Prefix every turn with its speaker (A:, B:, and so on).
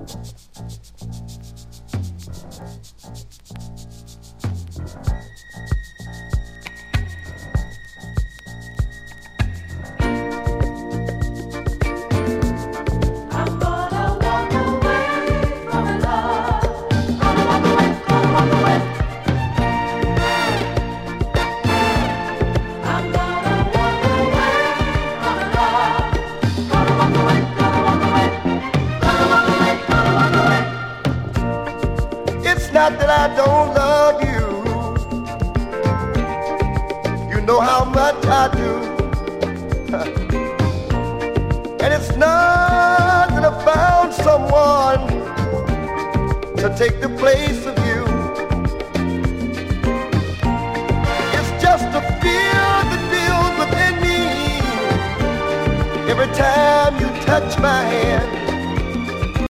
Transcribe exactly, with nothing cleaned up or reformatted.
A: Not that I don't love you, you know how much I do. And it's not that I found someone to take the place of you.